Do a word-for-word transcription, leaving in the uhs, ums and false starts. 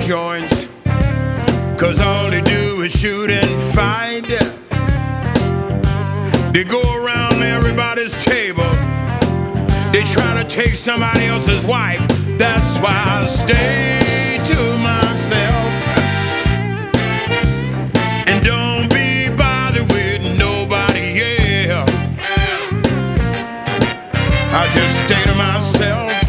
joints, 'cause all they do is shoot and fight. They go around everybody's table, they try to take somebody else's wife. That's why I stay to myself and don't be bothered with nobody, yeah. I just stay to myself